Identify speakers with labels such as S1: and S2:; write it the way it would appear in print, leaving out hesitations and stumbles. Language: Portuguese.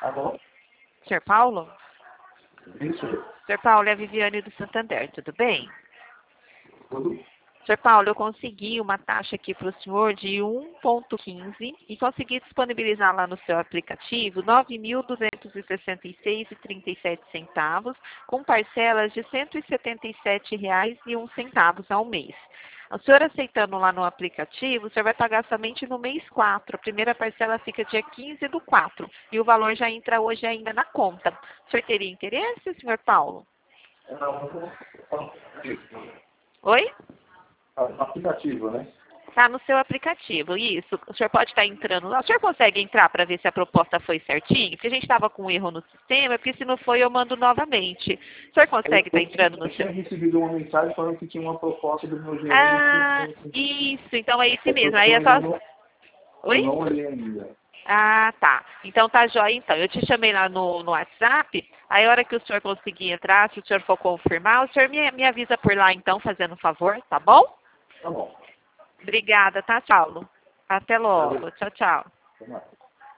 S1: Alô?
S2: Senhor Paulo?
S1: Isso.
S2: Senhor Paulo, é a Viviane do Santander, tudo bem?
S1: Tudo?
S2: Senhor Paulo, eu consegui uma taxa aqui para o senhor de 1,15 e consegui disponibilizar lá no seu aplicativo R$ 9.266,37, com parcelas de R$ 177,01 ao mês. O senhor aceitando lá no aplicativo, o senhor vai pagar somente no mês 4. A primeira parcela fica dia 15/4 e o valor já entra hoje ainda na conta. O senhor teria interesse, senhor Paulo? Oi?
S1: Aplicativo, né?
S2: Está no seu aplicativo, isso. O senhor pode estar entrando lá. O senhor consegue entrar para ver se a proposta foi certinho? Porque a gente estava com um erro no sistema, porque se não foi, eu mando novamente. O senhor consegue estar entrando no seu...
S1: Eu tinha recebido uma mensagem falando que tinha uma proposta do meu gerente.
S2: Ah, isso. Então é esse mesmo. Aí é
S1: Eu
S2: só... Oi?
S1: não olhei ainda.
S2: Ah, tá. Então tá jóia, então. Eu te chamei lá no WhatsApp, aí a hora que o senhor conseguir entrar, se o senhor for confirmar, o senhor me avisa por lá, então, fazendo um favor, tá bom?
S1: Tá bom.
S2: Obrigada, tá, Paulo? Até logo. Tchau, tchau.
S1: Vamos lá.